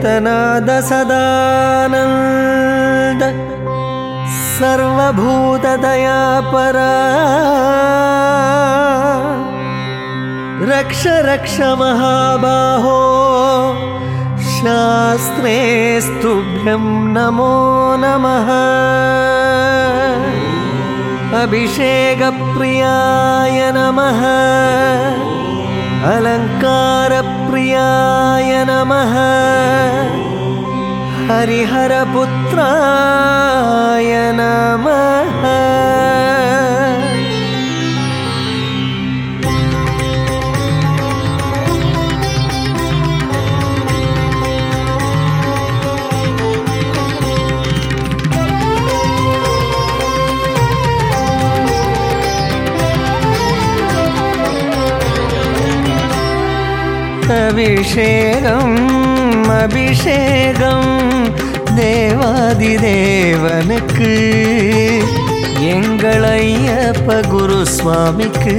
ಏಕನಾದ ಸದಾನಂದ ಸರ್ವಭೂತ ದಯಾಪರ ರಕ್ಷ ರಕ್ಷ ಮಹಾಬಾಹೋ ಶಾಸ್ತ್ರೇಸ್ತುಭ್ಯಂ ನಮೋ ನಮಃ ಅಭಿಷೇಕ ಪ್ರಿಯಾಯ ನಮಃ ಅಲಂಕಾರ ಪ್ರಿಯಾಯ ನಮಃ ಹರಿಹರ ಪುತ್ರಾಯ ನಮಃ அபிஷேகம் அபிஷேகம் தேவாதிதேவனுக்கு எங்கள் ஐயப்ப குரு சுவாமிக்கு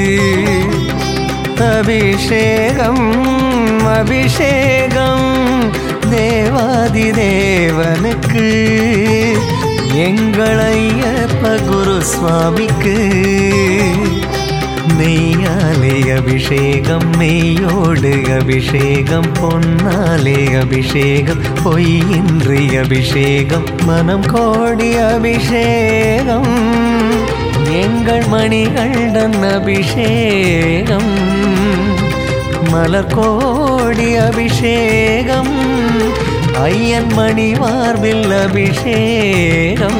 அபிஷேகம் அபிஷேகம் தேவாதிதேவனுக்கு எங்கள் ஐயப்ப குரு சுவாமிக்கு நெய்யாலே அபிஷேகம் நெய்யோடு அபிஷேகம் பொன்னாலே அபிஷேகம் பொய்யின்றி அபிஷேகம் மனம் கோடி அபிஷேகம் எங்கள் மணிகண்டன் அபிஷேகம் மலர் கோடி அபிஷேகம் ஐயன் மணி மார்பில் அபிஷேகம்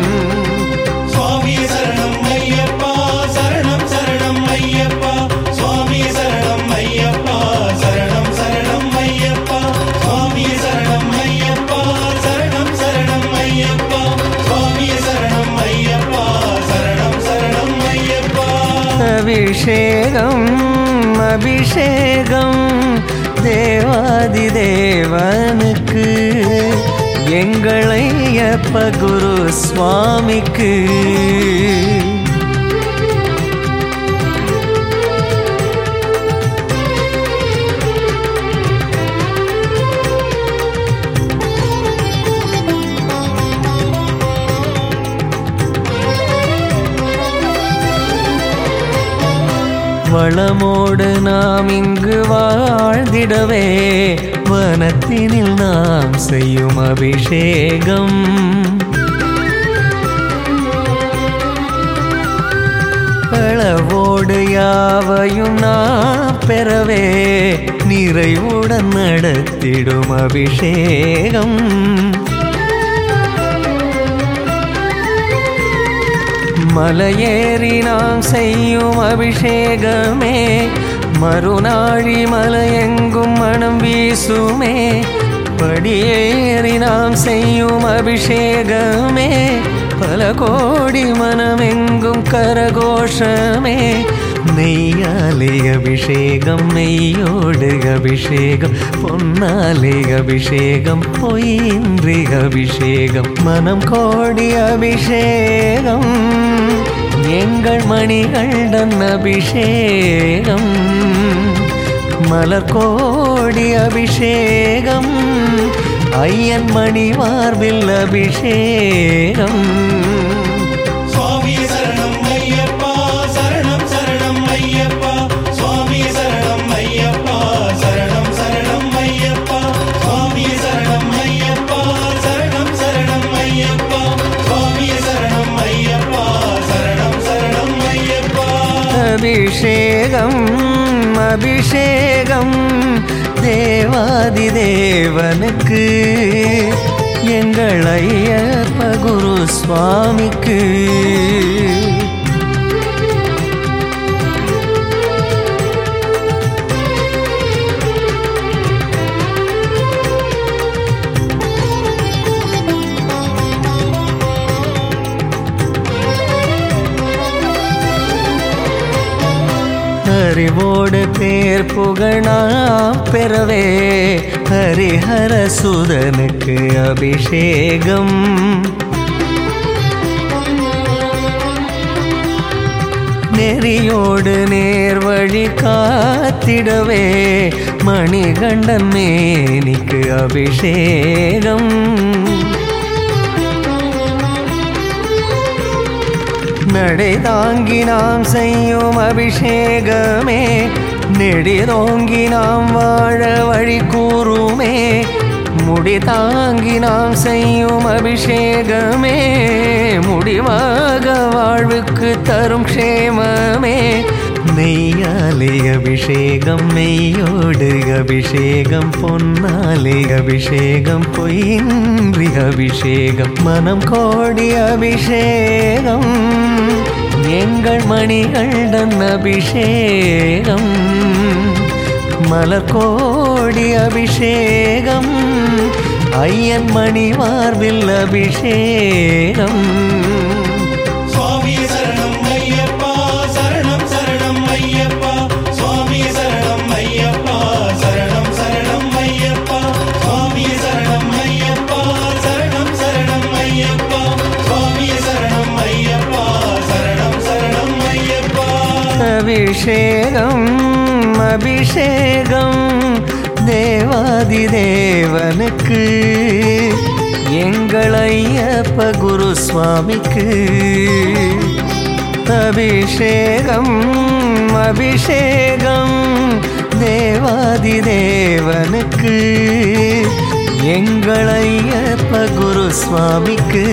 அபிஷேகம் அபிஷேகம் தேவாதிதேவனுக்கு எங்கள் ஐயப்ப குரு சுவாமிக்கு வளமோடு நாம் இங்கு வாழ்ந்திடவே வனத்தினில் நாம் செய்யும் அபிஷேகம் அளவோடு யாவையும் நாம் பெறவே நிறைவுடன் நடத்திடும் அபிஷேகம் மலையேறி நாம் செய்யும் அபிஷேகமே மறுநாழி மலையெங்கும் மனம் வீசுமே படியேறி நாம் செய்யும் அபிஷேகமே பல கோடி மனமெங்கும் கரகோஷமே நெய்யாலே அபிஷேகம் நெய்யோடு அபிஷேகம் பொன்னாலே அபிஷேகம் பொய்யின்றி அபிஷேகம் மனம் கோடி அபிஷேகம் எங்கள் மணிகண்டன் அபிஷேகம் மலர் கோடி அபிஷேகம் ஐயன் மணி மார்பில் அபிஷேகம் அபிஷேகம் அபிஷேகம் தேவாதிதேவனுக்கு எங்கள் ஐயப்ப குரு சுவாமிக்கு அறிவோடு பேர் புகழா பெறவே ஹரிஹர சுதனுக்கு அபிஷேகம் நெறியோடு நேர்வழி காத்திடவே மணிகண்டன் மேனிக்கு அபிஷேகம். நடை தாங்கி நாம் செய்யும் அபிஷேகமே நெடிதோங்கி நாம் வாழ வழி கூறுமே. முடி தாங்கி நாம் செய்யும் அபிஷேகமே முடிவாக வாழ்வுக்கு தரும் க்ஷேமமே. நெய்யாலே அபிஷேகம் மெய்யோடு அபிஷேகம் பொன்னாலே அபிஷேகம் பொய்யின்றி அபிஷேகம் மனம் கோடி அபிஷேகம் எங்கள் மணிகண்டன் அபிஷேகம். மலர் கோடி அபிஷேகம் ஐயன் மணி மார்பில் அபிஷேகம். சுவாமி சரணம் ஐயப்பா சரணம் சரணம் ஐயப்பா சுவாமி சரணம் ஐயப்பா சரணம் சரணம் ஐயப்பா சுவாமி சரணம் ஐயப்பா சரணம் சரணம் ஐயப்பா சுவாமி சரணம் ஐயப்பா சரணம் சரணம் ஐயப்பா. அபிஷேகம் அபிஷேகம் தேவாதி தேவனுக்கு எங்கள் ஐயப்ப குரு சுவாமிக்கு. அபிஷேகம் அபிஷேகம் தேவாதி தேவனுக்கு எங்கள் ஐயப்ப குரு சுவாமிக்கு.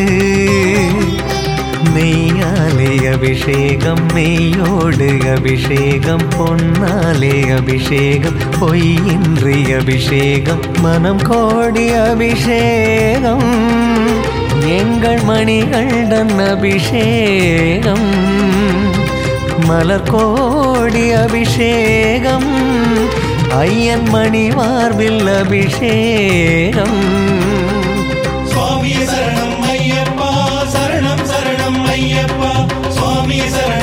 நெய்யாலே அபிஷேகம் மெய்யோடு அபிஷேகம் பொன்னாலே அபிஷேகம் பொய்யின்றி அபிஷேகம் மனம் கோடி அபிஷேகம் எங்கள் மணிகண்டன் அபிஷேகம். மலர் கோடி அபிஷேகம் ஐயன் மணி மார்பில் அபிஷேகம். சுவாமி சரணம் ஐயப்பா சரணம் சரணம் ஐயப்பா சுவாமி சரணம்